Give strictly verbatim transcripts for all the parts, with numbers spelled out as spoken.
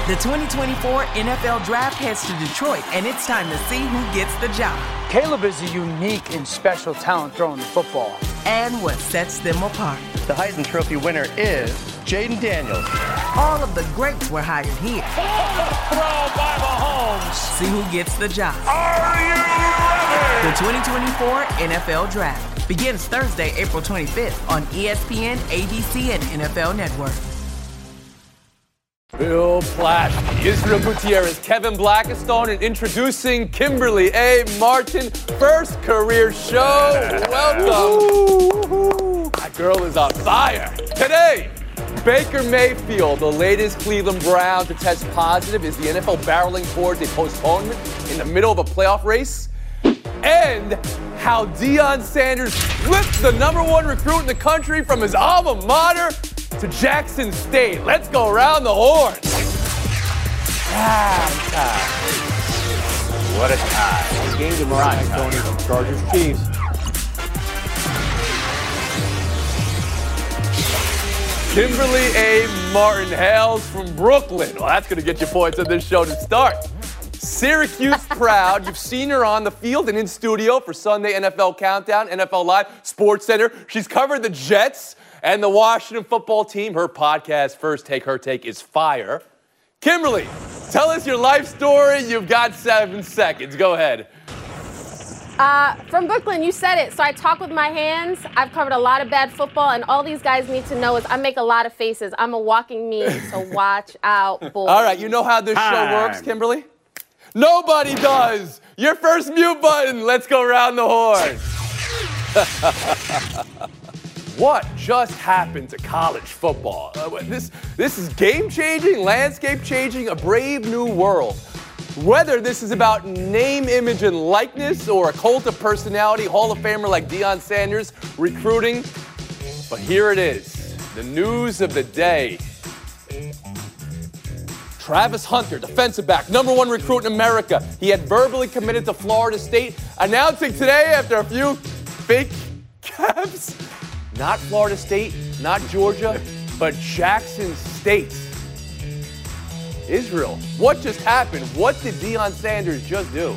The twenty twenty-four N F L Draft heads to Detroit, and it's time to see who gets the job. Caleb is a unique and special talent throwing the football. And what sets them apart. The Heisman Trophy winner is Jaden Daniels. All of the greats were hired here. Throw by Mahomes. See who gets the job. Are you ready? The twenty twenty-four N F L Draft begins Thursday, April twenty-fifth on E S P N, A B C, and N F L Network. Bill Plaschke, Israel Gutierrez, Kevin Blackistone, and introducing Kimberly A. Martin, first career show. Welcome. That girl is on fire. Today, Baker Mayfield, the latest Cleveland Brown to test positive. Is the N F L barreling towards a postponement in the middle of a playoff race? And how Deion Sanders flipped the number one recruit in the country from his alma mater to Jackson State. Let's go around the horn. Ah, what a tie. Game to Mariah, Tony. Chargers Chiefs. Kimberly A. Martin hails from Brooklyn. Well, that's going to get you points on this show to start. Syracuse proud. You've seen her on the field and in studio for Sunday N F L Countdown, N F L Live, Sports Center. She's covered the Jets and the Washington football team. Her podcast, First Take, Her Take, is fire. Kimberly, tell us your life story. You've got seven seconds. Go ahead. Uh, from Brooklyn, you said it. So I talk with my hands. I've covered a lot of bad football, and all these guys need to know is I make a lot of faces. I'm a walking meme, so watch out, boys. All right, you know how this Time. show works, Kimberly? Nobody does. Your first mute button. Let's go around the horn. What just happened to college football? Uh, this, this is game-changing, landscape-changing, a brave new world. Whether this is about name, image, and likeness or a cult of personality, Hall of Famer like Deion Sanders, recruiting, but here it is, the news of the day. Travis Hunter, defensive back, number one recruit in America. He had verbally committed to Florida State, announcing today after a few fake caps, not Florida State, not Georgia, but Jackson State. Israel, what just happened? What did Deion Sanders just do?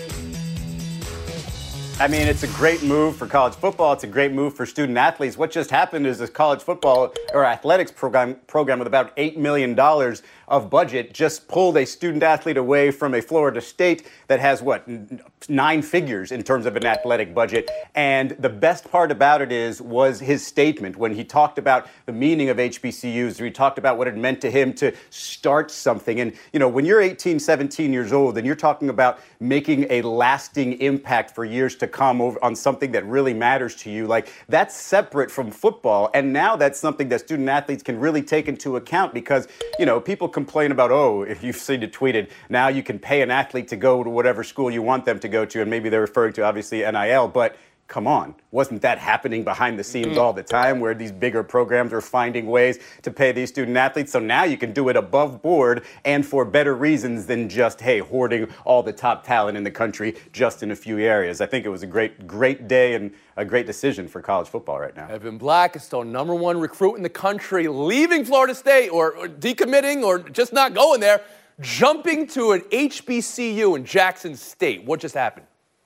I mean, it's a great move for college football. It's a great move for student athletes. What just happened is this college football or athletics program program with about eight million dollars of budget just pulled a student athlete away from a Florida State that has, what, nine figures in terms of an athletic budget. And the best part about it is was his statement when he talked about the meaning of H B C Us, or he talked about what it meant to him to start something. And, you know, when you're eighteen, seventeen years old and you're talking about making a lasting impact for years to come over on something that really matters to you, like that's separate from football. And now that's something that student athletes can really take into account because, you know, people complain about, oh, if you've seen it tweeted, now you can pay an athlete to go to whatever school you want them to go to. And maybe they're referring to obviously N I L, but come on, wasn't that happening behind the scenes all the time where these bigger programs are finding ways to pay these student athletes? So now you can do it above board and for better reasons than just, hey, hoarding all the top talent in the country just in a few areas. I think it was a great, great day and a great decision for college football right now. Evan Blackistone, number one recruit in the country, leaving Florida State or, or decommitting or just not going there, jumping to an H B C U in Jackson State. What just happened?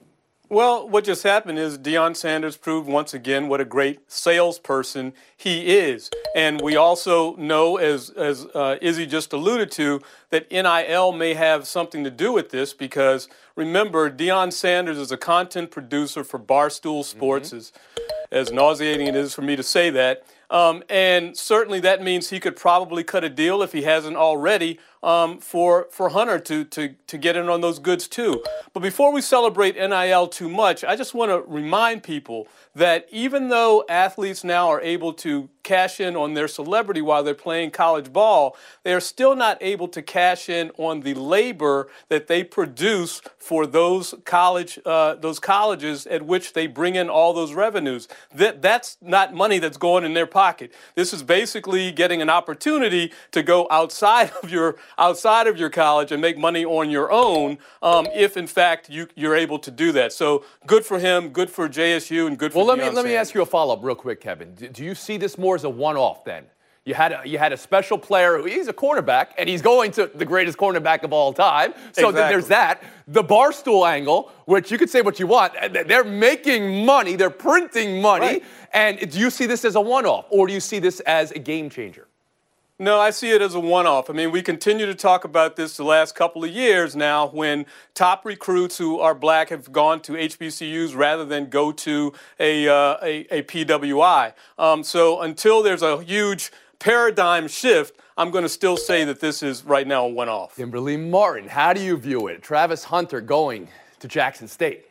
Well, what just happened is Deion Sanders proved once again what a great salesperson he is. And we also know, as, as uh, Izzy just alluded to, that N I L may have something to do with this because, remember, Deion Sanders is a content producer for Barstool Sports, mm-hmm. as, as nauseating it is for me to say that. Um, and certainly that means he could probably cut a deal, if he hasn't already, um, for for Hunter to, to, to get in on those goods too. But before we celebrate N I L too much, I just want to remind people that even though athletes now are able to cash in on their celebrity while they're playing college ball, they are still not able to cash in on the labor that they produce for those college uh, those colleges at which they bring in all those revenues. That that's not money that's going in their pocket. This is basically getting an opportunity to go outside of your outside of your college and make money on your own, um, if in fact you you're able to do that. So good for him, good for J S U, and good for. Well, let me Deion let me Sanders. ask you a follow-up real quick, Kevin. Do, do you see this more as a one-off then? You had a, you had a special player who he's a cornerback, and he's going to the greatest cornerback of all time. So Exactly. th- there's that. The Barstool angle, which you could say what you want. They're making money. They're printing money. Right. And do you see this as a one-off, or do you see this as a game changer? No, I see it as a one-off. I mean, we continue to talk about this the last couple of years now when top recruits who are black have gone to H B C Us rather than go to a, uh, a, a P W I. Um, so until there's a huge paradigm shift, I'm going to still say that this is right now a one-off. Kimberly Martin, how do you view it? Travis Hunter going to Jackson State.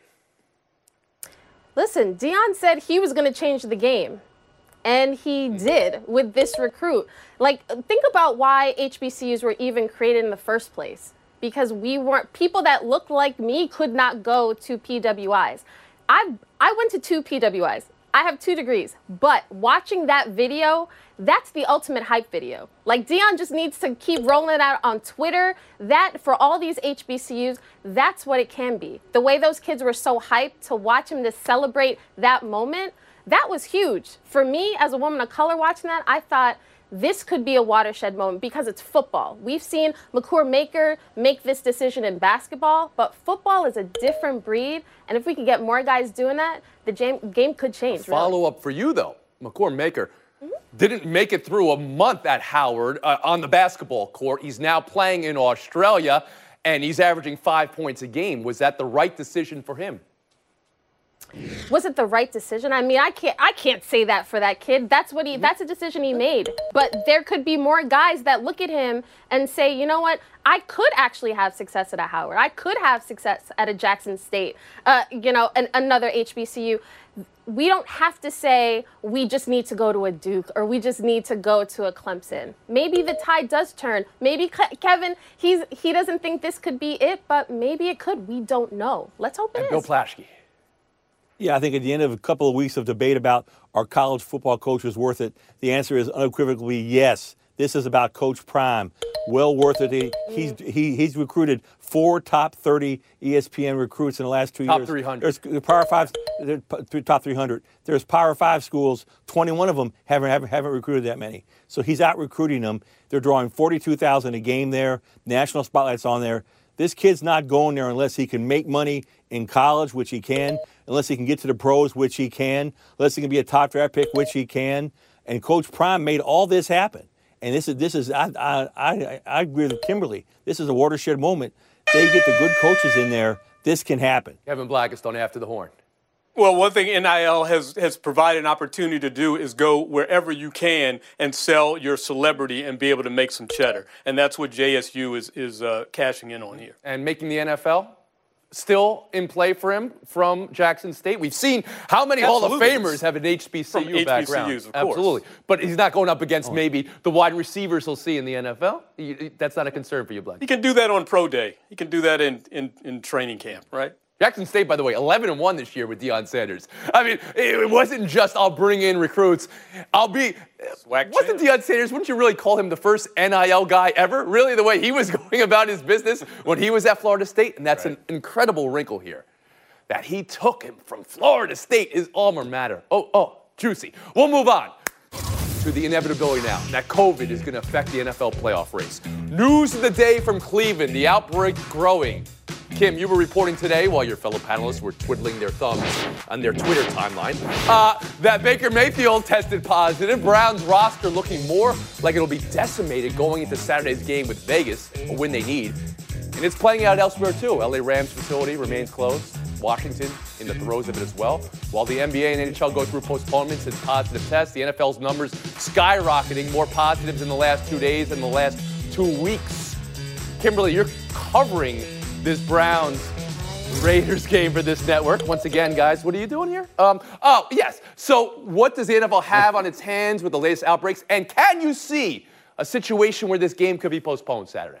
Listen, Deion said he was going to change the game. And he did with this recruit. Like, think about why H B C Us were even created in the first place. Because we weren't, people that looked like me could not go to P W Is. I I went to two P W Is. I have two degrees. But watching that video, that's the ultimate hype video. Like, Deion just needs to keep rolling it out on Twitter. That, for all these H B C Us, that's what it can be. The way those kids were so hyped to watch him to celebrate that moment, that was huge. For me, as a woman of color watching that, I thought this could be a watershed moment because it's football. We've seen Makur Maker make this decision in basketball, but football is a different breed. And if we could get more guys doing that, the game, game could change. Follow really. up for you, though. Makur Maker didn't make it through a month at Howard uh, on the basketball court. He's now playing in Australia, and he's averaging five points a game. Was that the right decision for him? Was it the right decision? I mean, I can't I can't say that for that kid. That's what he that's a decision he made. But there could be more guys that look at him and say, you know what, I could actually have success at a Howard. I could have success at a Jackson State, uh, you know, an, another H B C U. We don't have to say we just need to go to a Duke or we just need to go to a Clemson. Maybe the tide does turn. Maybe Ke- Kevin, he's he doesn't think this could be it, but maybe it could. We don't know. Let's hope it and is. Bill Plaschke. Yeah, I think at the end of a couple of weeks of debate about are college football coaches worth it, the answer is unequivocally yes. This is about Coach Prime. Well worth it. He, he's he, he's recruited four top thirty E S P N recruits in the last two Top years. three hundred. There's Power Five, top three hundred. There's Power Five schools. twenty-one of them haven't haven't, haven't recruited that many. So he's out recruiting them. They're drawing forty-two thousand a game there. National spotlights on there. This kid's not going there unless he can make money in college, which he can, unless he can get to the pros, which he can, unless he can be a top draft pick, which he can. And Coach Prime made all this happen. And this is, this is I, I, I, I agree with Kimberly. This is a watershed moment. They get the good coaches in there. This can happen. Kevin Blackistone after the horn. Well, one thing N I L has, has provided an opportunity to do is go wherever you can and sell your celebrity and be able to make some cheddar. And that's what J S U is, is uh, cashing in on here. And making the N F L still in play for him from Jackson State. We've seen how many Absolutely. Hall of Famers have an H B C U From background. H B C Us, of course. Absolutely. But he's not going up against maybe the wide receivers he'll see in the N F L. You- That's not a concern for you, Black. He can do that on pro day. He can do that in, in, in training camp, right? Jackson State, by the way, eleven and one this year with Deion Sanders. I mean, it wasn't just I'll bring in recruits. I'll be. Swag Wasn't champ. Deion Sanders? Wouldn't you really call him the first N I L guy ever? Really, the way he was going about his business when he was at Florida State, and that's Right. an incredible wrinkle here, that he took him from Florida State, his alma mater. Oh, oh, juicy. We'll move on to the inevitability now that COVID is going to affect the N F L playoff race. News of the day from Cleveland, the outbreak growing. Kim, you were reporting today while your fellow panelists were twiddling their thumbs on their Twitter timeline uh, that Baker Mayfield tested positive. Browns roster looking more like it'll be decimated going into Saturday's game with Vegas, a win they need. And it's playing out elsewhere too. L A Rams facility remains closed. Washington in the throes of it as well. While the N B A and N H L go through postponements and positive tests, the N F L's numbers skyrocketing, more positives in the last two days than the last two weeks. Kimberly, you're covering this Browns Raiders game for this network. Once again, guys, what are you doing here? Um, oh, yes. So what does the N F L have on its hands with the latest outbreaks? And can you see a situation where this game could be postponed Saturday?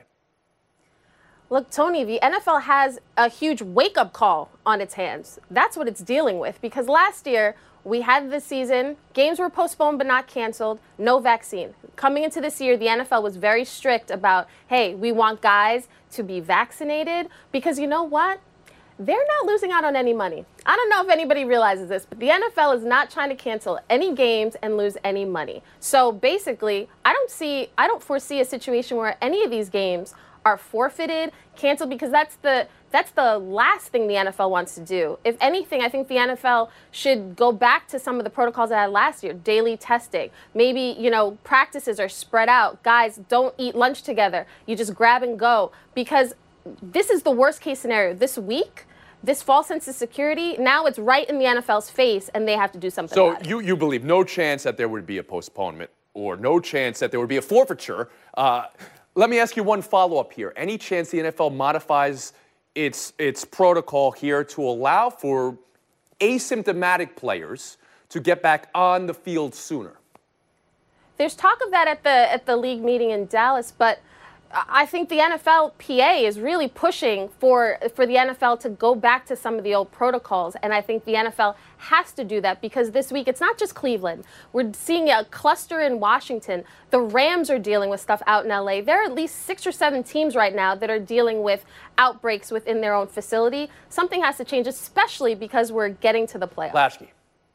Look, Tony, the N F L has a huge wake-up call on its hands. That's what it's dealing with because last year we had the season, games were postponed but not canceled, no vaccine. Coming into this year, the N F L was very strict about, hey, we want guys to be vaccinated because you know what? they're not losing out on any money. I don't know if anybody realizes this, but the N F L is not trying to cancel any games and lose any money. So basically, I don't see, I don't foresee a situation where any of these games are forfeited, canceled, because that's the that's the last thing the N F L wants to do. If anything, I think the N F L should go back to some of the protocols that I had last year, daily testing. Maybe, you know, practices are spread out. Guys, don't eat lunch together. You just grab and go, because this is the worst case scenario. This week, this false sense of security, now it's right in the N F L's face, and they have to do something so about it. you, you believe no chance that there would be a postponement or no chance that there would be a forfeiture. Uh, let me ask you one follow-up here. Any chance the N F L modifies its, its protocol here to allow for asymptomatic players to get back on the field sooner? There's talk of that at the at the league meeting in Dallas, but I think the N F L P A is really pushing for for the N F L to go back to some of the old protocols, and I think the N F L has to do that, because this week it's not just Cleveland. We're seeing a cluster in Washington. The Rams are dealing with stuff out in L A. There are at least six or seven teams right now that are dealing with outbreaks within their own facility. Something has to change, especially because we're getting to the playoffs. Lasky.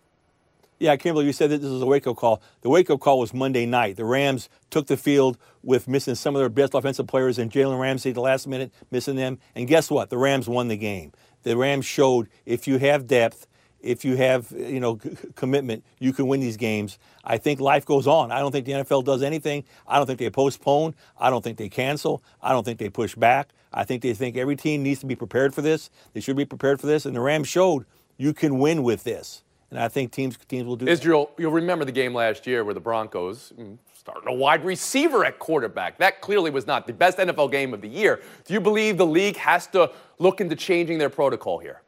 Yeah, Kimberly, you said that this was a wake-up call. The wake-up call was Monday night. The Rams took the field with missing some of their best offensive players, and Jalen Ramsey at the last minute missing them. And guess what? The Rams won the game. The Rams showed if you have depth, if you have, you know, c- commitment, you can win these games. I think life goes on. I don't think the N F L does anything. I don't think they postpone. I don't think they cancel. I don't think they push back. I think they think every team needs to be prepared for this. They should be prepared for this. And the Rams showed you can win with this. And I think teams teams will do Israel, that. You'll remember the game last year where the Broncos started a wide receiver at quarterback. That clearly was not the best N F L game of the year. Do you believe the league has to look into changing their protocol here?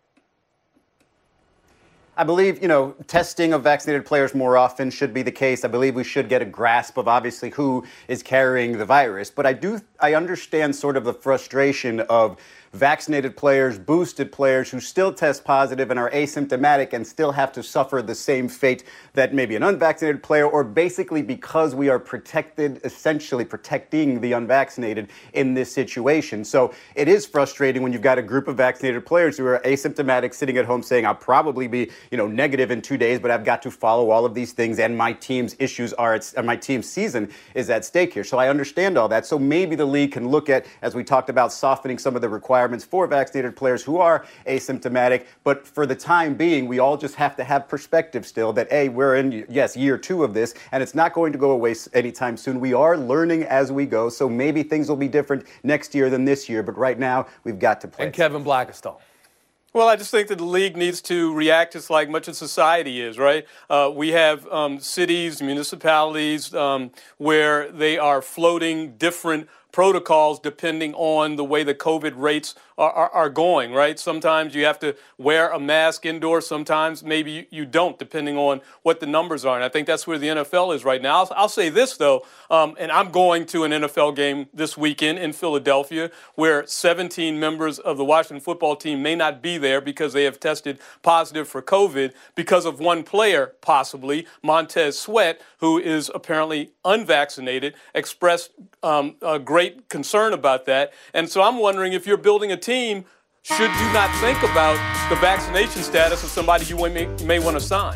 I believe, you know, testing of vaccinated players more often should be the case. I believe we should get a grasp of obviously who is carrying the virus. But I do, I understand sort of the frustration of vaccinated players, boosted players who still test positive and are asymptomatic and still have to suffer the same fate that maybe an unvaccinated player, or basically because we are protected, essentially protecting the unvaccinated in this situation. So it is frustrating when you've got a group of vaccinated players who are asymptomatic sitting at home saying, I'll probably be, you know, negative in two days, but I've got to follow all of these things and my team's issues are at, and my team's season is at stake here. So I understand all that. So maybe the league can look at, as we talked about, softening some of the requirements for vaccinated players who are asymptomatic. But for the time being, we all just have to have perspective still that, A, we're in, yes, year two of this, and it's not going to go away anytime soon. We are learning as we go, so maybe things will be different next year than this year. But right now, we've got to play. And Kevin Blackistone. Well, I just think that the league needs to react just like much of society is, right? Uh, we have um, cities, municipalities um, where they are floating different protocols depending on the way the COVID rates are, are, are going, right? Sometimes you have to wear a mask indoors. Sometimes maybe you, you don't, depending on what the numbers are. And I think that's where the N F L is right now. I'll, I'll say this, though, um, and I'm going to an N F L game this weekend in Philadelphia where seventeen members of the Washington football team may not be there because they have tested positive for COVID because of one player, possibly, Montez Sweat, who is apparently unvaccinated, expressed um, a great concern about that. And so I'm wondering, if you're building a team, should you not think about the vaccination status of somebody you may, may want to sign?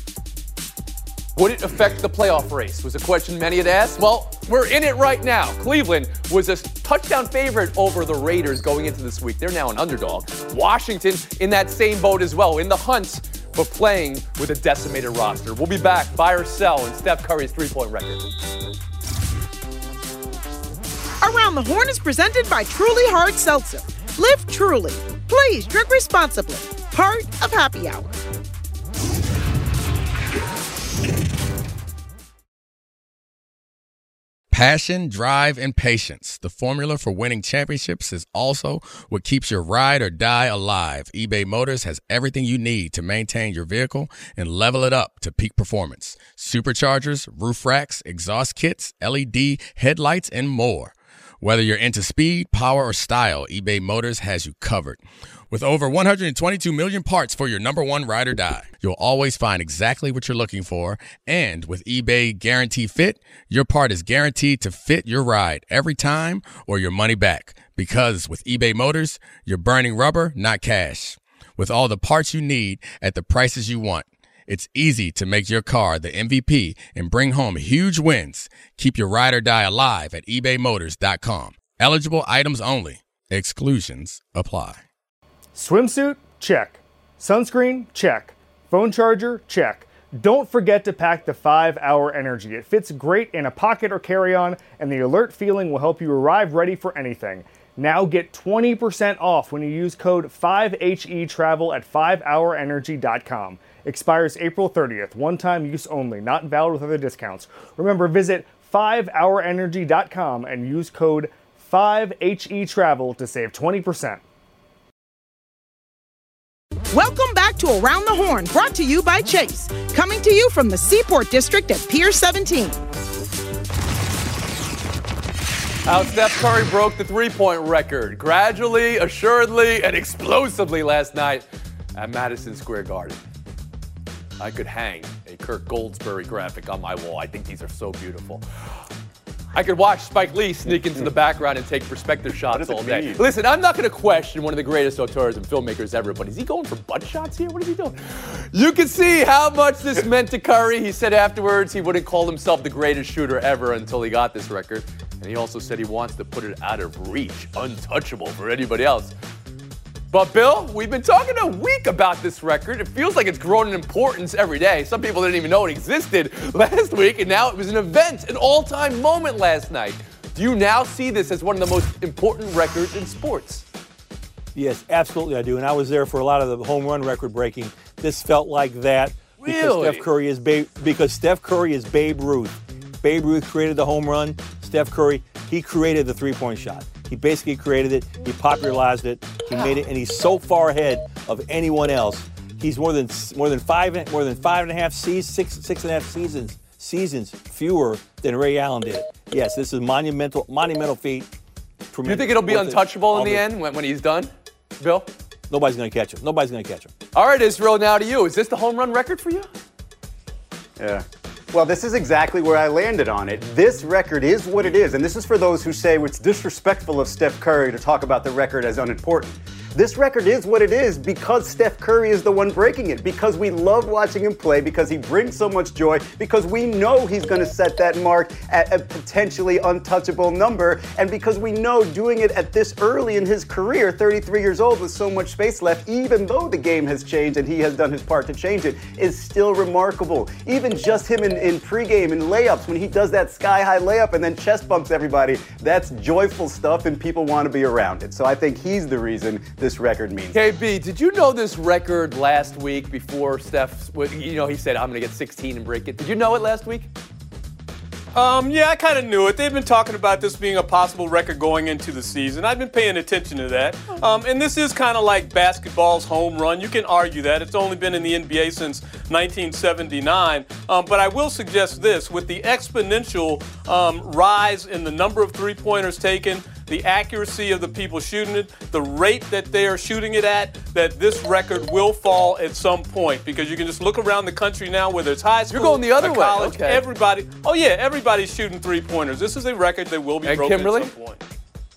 Would it affect the playoff race? Was a question many had asked. Well, we're in it right now. Cleveland was a touchdown favorite over the Raiders going into this week. They're now an underdog. Washington in that same boat as well, in the hunt, but playing with a decimated roster. We'll be back, buy or sell, in Steph Curry's three-point record. Around the Horn is presented by Truly Hard Seltzer. Live truly. Please drink responsibly. Part of Happy Hour. Passion, drive, and patience. The formula for winning championships is also what keeps your ride or die alive. eBay Motors has everything you need to maintain your vehicle and level it up to peak performance. Superchargers, roof racks, exhaust kits, L E D headlights, and more. Whether you're into speed, power, or style, eBay Motors has you covered. With over one hundred twenty-two million parts for your number one ride or die, you'll always find exactly what you're looking for. And with eBay Guarantee Fit, your part is guaranteed to fit your ride every time or your money back. Because with eBay Motors, you're burning rubber, not cash. With all the parts you need at the prices you want, it's easy to make your car the M V P and bring home huge wins. Keep your ride or die alive at ebay motors dot com. Eligible items only. Exclusions apply. Swimsuit? Check. Sunscreen? Check. Phone charger? Check. Don't forget to pack the five hour Energy. It fits great in a pocket or carry-on, and the alert feeling will help you arrive ready for anything. Now get twenty percent off when you use code five H E travel at five hour energy dot com. Expires April thirtieth. One-time use only. Not valid with other discounts. Remember, visit five hour energy dot com and use code five H E travel to save twenty percent. Welcome back to Around the Horn, brought to you by Chase. Coming to you from the Seaport District at Pier seventeen. How Steph Curry broke the three-point record gradually, assuredly, and explosively last night at Madison Square Garden. I could hang a Kirk Goldsberry graphic on my wall. I think these are so beautiful. I could watch Spike Lee sneak into the background and take perspective shots all day. mean? Listen, I'm not going to question one of the greatest auteurs and filmmakers ever, but is he going for butt shots here? What is he doing? You can see how much this meant to Curry. He said afterwards he wouldn't call himself the greatest shooter ever until he got this record. And he also said he wants to put it out of reach, untouchable for anybody else. But Bill, we've been talking a week about this record. It feels like it's grown in importance every day. Some people didn't even know it existed last week, and now it was an event, an all-time moment last night. Do you now see this as one of the most important records in sports? Yes, absolutely I do. And I was there for a lot of the home run record breaking. This felt like that because Really? Steph Curry is Babe, because Steph Curry is Babe Ruth. Babe Ruth created the home run. Steph Curry, he created the three-point shot. He basically created it. He popularized it. He made it, and he's so far ahead of anyone else. He's more than more than five more than five and a half seasons, six six and a half seasons seasons fewer than Ray Allen did. Yes, this is monumental monumental feat. Do you think it'll be Worth it. untouchable in the All end when, when he's done, Bill? Nobody's going to catch him. Nobody's going to catch him. All right, Israel, now to you. Is this the home run record for you? Yeah. Well, this is exactly where I landed on it. This record is what it is, and this is for those who say it's disrespectful of Steph Curry to talk about the record as unimportant. This record is what it is because Steph Curry is the one breaking it, because we love watching him play, because he brings so much joy, because we know he's going to set that mark at a potentially untouchable number, and because we know doing it at this early in his career, thirty-three years old with so much space left, even though the game has changed and he has done his part to change it, is still remarkable. Even just him in, in pregame and layups, when he does that sky-high layup and then chest bumps everybody, that's joyful stuff and people want to be around it. So I think he's the reason this record means. K B, did you know this record last week before Steph, you know, he said, I'm going to get sixteen and break it. Did you know it last week? Um, yeah, I kind of knew it. They've been talking about this being a possible record going into the season. I've been paying attention to that. Um, and this is kind of like basketball's home run. You can argue that. It's only been in the N B A since nineteen seventy-nine. Um, but I will suggest this. With the exponential um, rise in the number of three-pointers taken, the accuracy of the people shooting it, the rate that they are shooting it at, that this record will fall at some point. Because you can just look around the country now, whether it's high school, You're going the other or way. college, Okay. everybody, oh yeah, everybody's shooting three-pointers. This is a record that will be And broken Kimberly? at some point.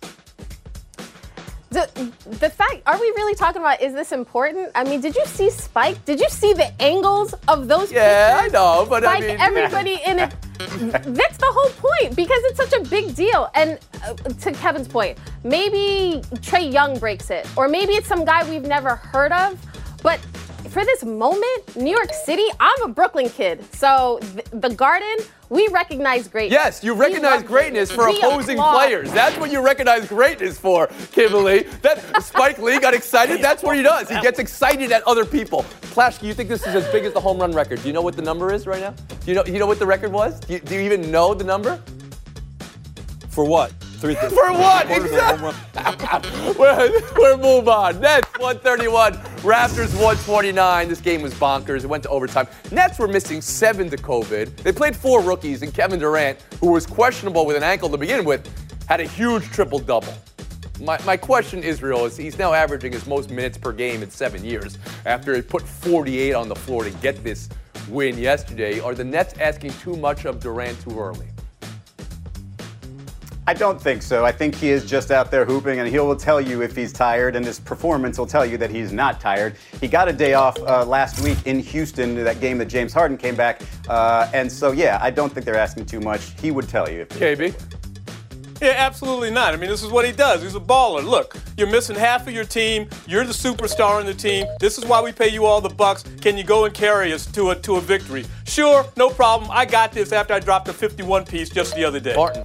The, the fact, are we really talking about, is this important? I mean, did you see Spike? Did you see the angles of those Yeah, pictures? I know, but I Spike, mean- everybody in it. That's the whole point, because it's such a big deal. And uh, to Kevin's point, maybe Trey Young breaks it, or maybe it's some guy we've never heard of. But for this moment, New York City, I'm a Brooklyn kid. So th- the Garden, we recognize greatness. Yes, you recognize greatness for We opposing applaud. players. That's what you recognize greatness for, Kimberly. That Spike Lee got excited. That's what he does. He gets excited at other people. Plashke, you think this is as big as the home run record? Do you know what the number is right now? Do you know? You know what the record was? Do you, do you even know the number? For what? Three, For what? Exactly. we're, we're move on. Nets one thirty-one, Raptors one twenty-nine. This game was bonkers. It went to overtime. Nets were missing seven to COVID. They played four rookies, and Kevin Durant, who was questionable with an ankle to begin with, had a huge triple-double. My, my question, Israel, is he's now averaging his most minutes per game in seven years after he put forty-eight on the floor to get this win yesterday. Are the Nets asking too much of Durant too early? I don't think so. I think he is just out there hooping, and he will tell you if he's tired, and his performance will tell you that he's not tired. He got a day off uh, last week in Houston, that game that James Harden came back, uh, and so, yeah, I don't think they're asking too much. He would tell you. If K B? Yeah, absolutely not. I mean, this is what he does. He's a baller. Look, you're missing half of your team. You're the superstar on the team. This is why we pay you all the bucks. Can you go and carry us to a to a victory? Sure, no problem. I got this after I dropped a fifty-one piece just the other day. Martin.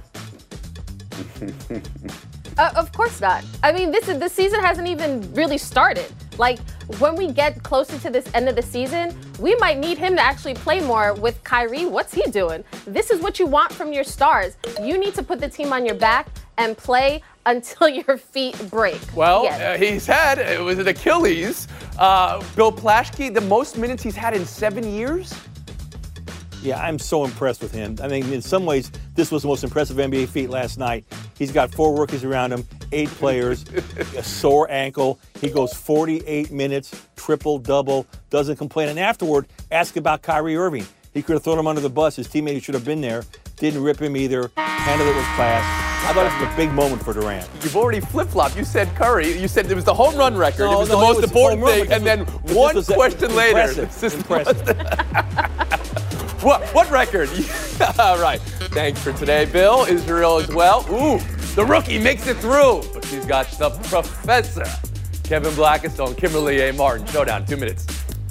Uh, of course not. I mean, this is the season hasn't even really started. Like, when we get closer to this end of the season, we might need him to actually play more with Kyrie. What's he doing? This is what you want from your stars. You need to put the team on your back and play until your feet break. Well, Yes. uh, he's had, it was an Achilles. Uh, Bill Plaschke, the most minutes he's had in seven years? Yeah, I'm so impressed with him. I mean, in some ways, this was the most impressive N B A feat last night. He's got four rookies around him, eight players, a sore ankle. He goes forty-eight minutes, triple-double, doesn't complain. And afterward, ask about Kyrie Irving. He could have thrown him under the bus. His teammate should have been there. Didn't rip him either. Handled it with class. I thought it was a big moment for Durant. You've already flip-flopped. You said Curry. You said it was the home run record. No, it was no, the most it was important home run, thing. but And this then was- one this was question later. impressive. this is- Impressive. What, what record? All right. Thanks for today, Bill. Israel as well. Ooh, the rookie makes it through. But she's got the professor. Kevin Blackistone, Kimberly A. Martin. Showdown, two minutes.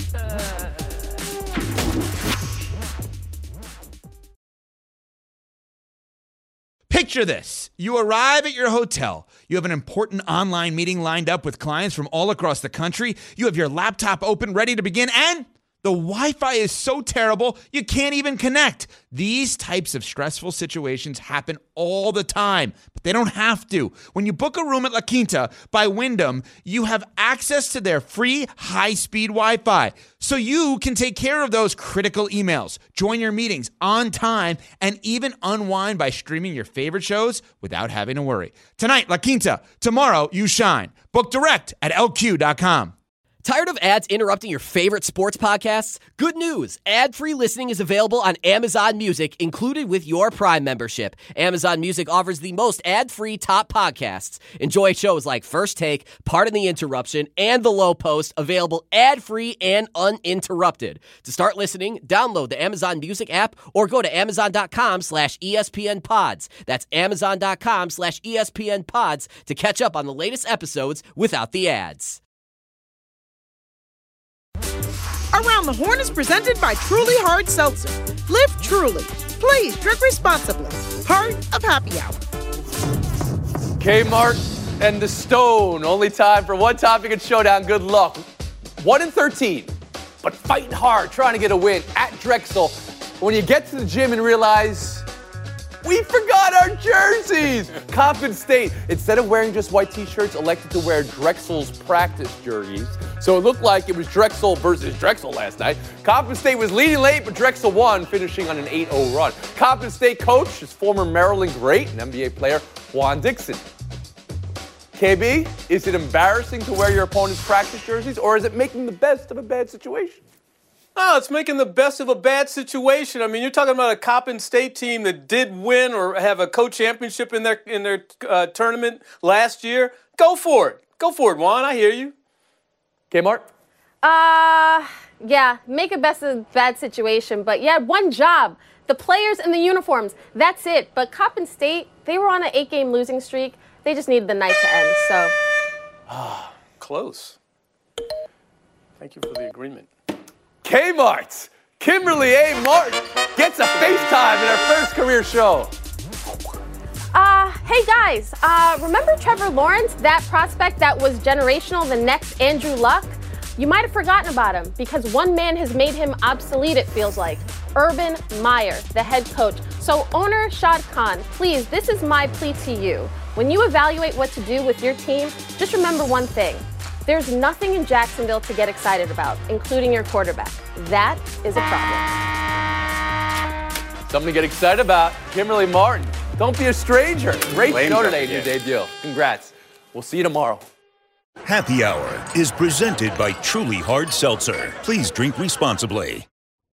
Picture this. You arrive at your hotel. You have an important online meeting lined up with clients from all across the country. You have your laptop open, ready to begin, and the Wi-Fi is so terrible, you can't even connect. These types of stressful situations happen all the time, but they don't have to. When you book a room at La Quinta by Wyndham, you have access to their free high-speed Wi-Fi, so you can take care of those critical emails, join your meetings on time, and even unwind by streaming your favorite shows without having to worry. Tonight, La Quinta. Tomorrow, you shine. Book direct at L Q dot com. Tired of ads interrupting your favorite sports podcasts? Good news! Ad-free listening is available on Amazon Music, included with your Prime membership. Amazon Music offers the most ad-free top podcasts. Enjoy shows like First Take, Pardon the Interruption, and The Low Post, available ad-free and uninterrupted. To start listening, download the Amazon Music app or go to amazon.com slash ESPN pods. That's amazon.com slash ESPN pods to catch up on the latest episodes without the ads. Around the Horn is presented by Truly Hard Seltzer. Live truly. Please drink responsibly. Part of Happy Hour. Kmart and the Stone. Only time for one topic at Showdown. Good luck. one and thirteen, but fighting hard, trying to get a win at Drexel. When you get to the gym and realize we forgot our jerseys. Coppin State, instead of wearing just white t-shirts, elected to wear Drexel's practice jerseys. So it looked like it was Drexel versus Drexel last night. Coppin State was leading late, but Drexel won, finishing on an eight oh run. Coppin State coach is former Maryland great and N B A player Juan Dixon. K B, is it embarrassing to wear your opponent's practice jerseys, or is it making the best of a bad situation? Oh, it's making the best of a bad situation. I mean, you're talking about a Coppin State team that did win or have a co-championship in their in their uh, tournament last year. Go for it. Go for it, Juan. I hear you. Kmart? Uh, yeah, make a best of a bad situation. But yeah, one job. The players and the uniforms. That's it. But Coppin State, they were on an eight-game losing streak. They just needed the night to end, so. Close. Thank you for the agreement. Kmart, Kimberly A. Martin gets a FaceTime in her first career show. Uh, hey guys, uh, remember Trevor Lawrence, that prospect that was generational, the next Andrew Luck? You might have forgotten about him because one man has made him obsolete, it feels like. Urban Meyer, the head coach. So owner Shad Khan, please, this is my plea to you. When you evaluate what to do with your team, just remember one thing. There's nothing in Jacksonville to get excited about, including your quarterback. That is a problem. Something to get excited about. Kimberly Martin, don't be a stranger. Great Blame show her, today, yeah. new debut. Congrats. We'll see you tomorrow. Happy Hour is presented by Truly Hard Seltzer. Please drink responsibly.